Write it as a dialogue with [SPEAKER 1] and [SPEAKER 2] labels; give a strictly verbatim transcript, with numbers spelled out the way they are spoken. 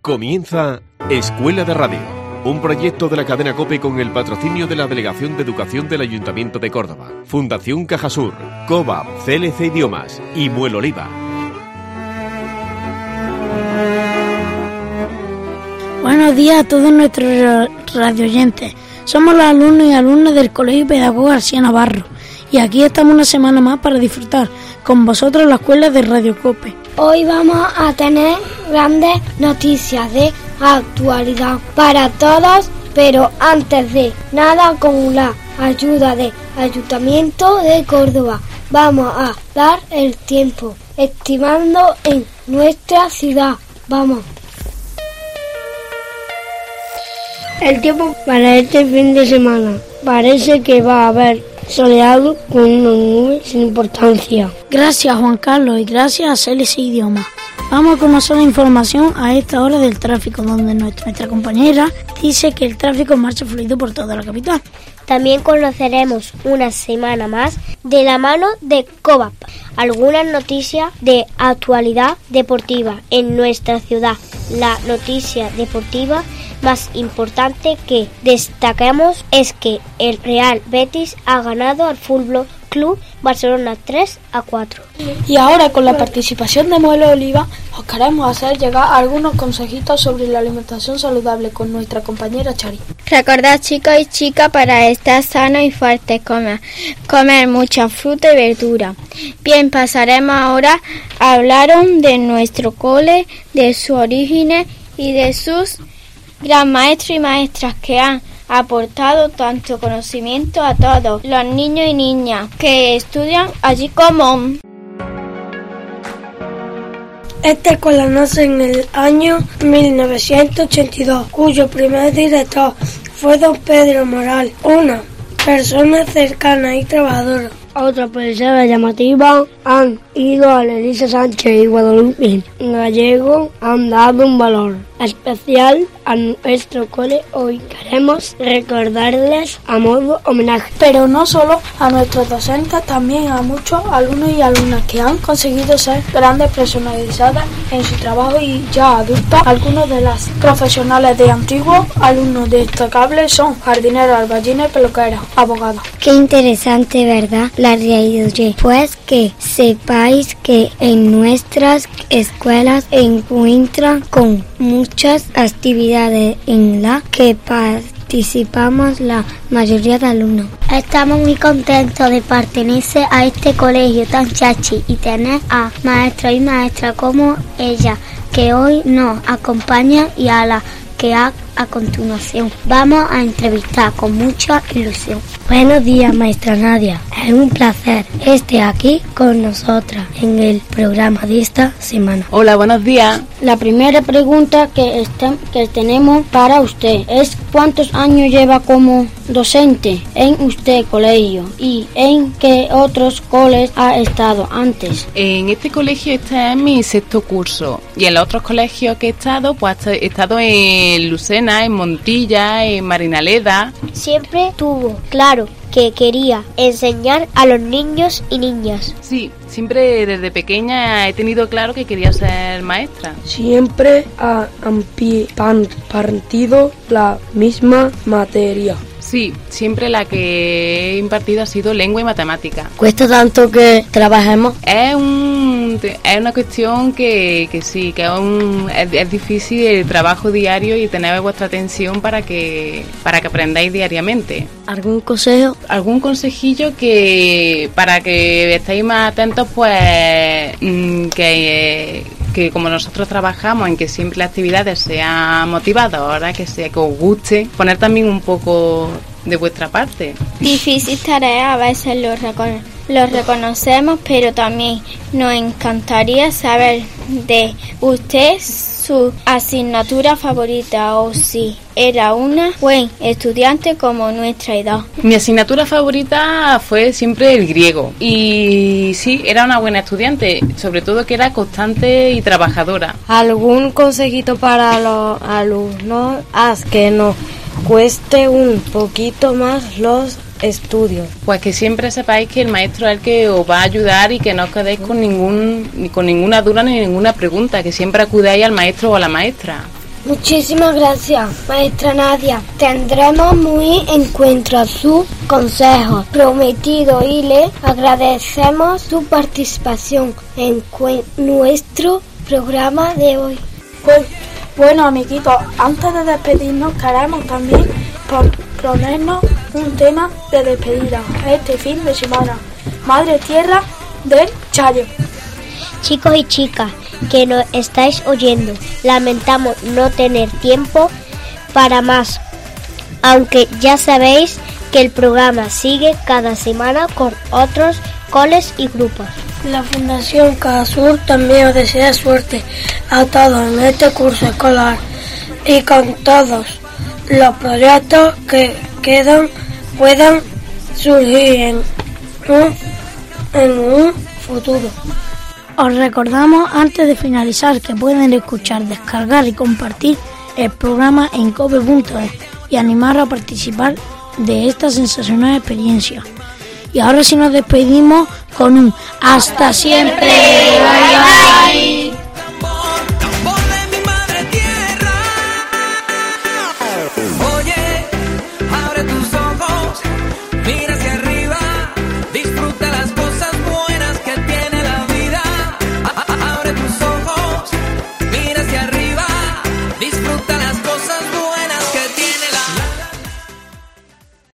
[SPEAKER 1] Comienza Escuela de Radio, un proyecto de la cadena COPE con el patrocinio de la Delegación de Educación del Ayuntamiento de Córdoba, Fundación Cajasur, COBAP, C L C Idiomas y Muel Oliva.
[SPEAKER 2] Buenos días a todos nuestros radioyentes. Somos los alumnos y alumnas del Colegio Pedagogo García Navarro y aquí estamos una semana más para disfrutar con vosotros la Escuela de Radio COPE.
[SPEAKER 3] Hoy vamos a tener grandes noticias de actualidad para todos, pero antes de nada, con la ayuda del Ayuntamiento de Córdoba, vamos a dar el tiempo estimando en nuestra ciudad. Vamos.
[SPEAKER 4] El tiempo para este fin de semana parece que va a haber soleado con una nube sin importancia.
[SPEAKER 2] Gracias Juan Carlos y gracias a C L C Idiomas. Vamos a conocer la información a esta hora del tráfico, donde nuestra, nuestra compañera dice que el tráfico marcha fluido por toda la capital.
[SPEAKER 5] También conoceremos una semana más de la mano de COBAP algunas noticias de actualidad deportiva en nuestra ciudad. La noticia deportiva más importante que destacamos es que el Real Betis ha ganado al Fútbol Club Barcelona tres a cuatro.
[SPEAKER 2] Y ahora, con la participación de Muel Oliva, os queremos hacer llegar algunos consejitos sobre la alimentación saludable con nuestra compañera Chari.
[SPEAKER 6] Recordad, chicos y chicas, para estar sanos y fuertes, comer, comer mucha fruta y verdura. Bien, pasaremos ahora a hablar de nuestro cole, de sus orígenes y de sus gran maestros y maestras que han aportado tanto conocimiento a todos los niños y niñas que estudian allí como.
[SPEAKER 4] Esta escuela nace en el año mil novecientos ochenta y dos, cuyo primer director fue don Pedro Moral, una persona cercana y trabajadora. Otra persona llamativa han ido a Elisa Sánchez y Guadalupe Gallego, han dado un valor especial a nuestro cole. Hoy queremos recordarles a modo homenaje.
[SPEAKER 2] Pero no solo a nuestros docentes, también a muchos alumnos y alumnas que han conseguido ser grandes personalizadas en su trabajo y ya adultas. Algunos de las profesionales de antiguos alumnos destacables son jardineros, albañiles, peluqueros, abogados.
[SPEAKER 5] Qué interesante, ¿verdad? La realidad, pues que sepáis que en nuestras escuelas encuentran con muchas actividades en las que participamos la mayoría de alumnos.
[SPEAKER 3] Estamos muy contentos de pertenecer a este colegio tan chachi y tener a maestros y maestras como ella que hoy nos acompañan y a la que a, a continuación vamos a entrevistar con mucha ilusión.
[SPEAKER 4] Buenos días, maestra Nadia. Es un placer estar aquí con nosotras en el programa de esta semana.
[SPEAKER 7] Hola, buenos días.
[SPEAKER 4] La primera pregunta que, está, que tenemos para usted es ¿cuántos años lleva como docente en usted colegio y en qué otros coles ha estado antes?
[SPEAKER 7] En este colegio este es mi sexto curso y en los otros colegios que he estado, pues he estado en Lucena, en Montilla, en Marinaleda.
[SPEAKER 5] Siempre tuvo claro que quería enseñar a los niños y niñas.
[SPEAKER 7] Sí, siempre desde pequeña he tenido claro que quería ser maestra.
[SPEAKER 4] Siempre ha impartido la misma materia.
[SPEAKER 7] Sí, siempre la que he impartido ha sido lengua y matemática.
[SPEAKER 4] ¿Cuesta tanto que trabajemos?
[SPEAKER 7] Es un es una cuestión que, que sí, que es, un, es, es difícil el trabajo diario y tener vuestra atención para que para que aprendáis diariamente.
[SPEAKER 4] ¿Algún consejo?
[SPEAKER 7] Algún consejillo que para que estéis más atentos, pues que que como nosotros trabajamos en que siempre las actividades sean motivadoras, que sea que os guste, poner también un poco de vuestra parte.
[SPEAKER 6] Difícil tarea, a veces lo, recono- lo reconocemos, pero también nos encantaría saber de usted su asignatura favorita o si era una buen estudiante como nuestra edad.
[SPEAKER 7] Mi asignatura favorita fue siempre el griego y sí, era una buena estudiante, sobre todo que era constante y trabajadora.
[SPEAKER 4] ¿Algún consejito para los alumnos? Haz que nos cueste un poquito más los estudios.
[SPEAKER 7] Pues que siempre sepáis que el maestro es el que os va a ayudar y que no os quedéis con ningún ni con ninguna duda ni ninguna pregunta, que siempre acudáis al maestro o a la maestra.
[SPEAKER 3] Muchísimas gracias, maestra Nadia. Tendremos muy en cuenta sus consejos prometidos y le agradecemos su participación en nuestro programa de hoy.
[SPEAKER 2] Pues, bueno, amiguitos, antes de despedirnos queremos también proponernos un tema de despedida este fin de semana. Madre Tierra del Chayo.
[SPEAKER 5] Chicos y chicas que nos estáis oyendo, lamentamos no tener tiempo para más, aunque ya sabéis que el programa sigue cada semana con otros coles y grupos.
[SPEAKER 4] La Fundación Cajasur también os desea suerte a todos en este curso escolar y con todos los proyectos que quedan puedan surgir en un, en un futuro.
[SPEAKER 8] Os recordamos antes de finalizar que pueden escuchar, descargar y compartir el programa en cope punto es y animar a participar de esta sensacional experiencia. Y ahora sí nos despedimos con un hasta siempre.